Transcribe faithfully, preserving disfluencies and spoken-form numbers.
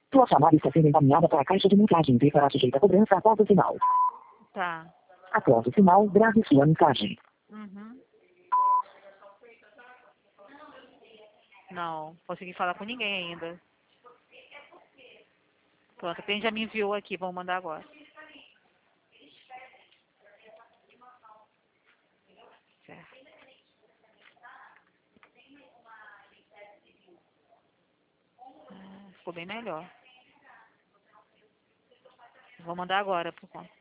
Sua chamada está sendo encaminhada para a caixa de mensagem e será sujeita a cobrança após o sinal. Tá. Após o sinal, grave sua mensagem. Uhum. Não, consegui falar com ninguém ainda. Pronto, a cliente já me enviou aqui, vamos mandar agora. Certo. Ah, ficou bem melhor. Vou mandar agora por conta.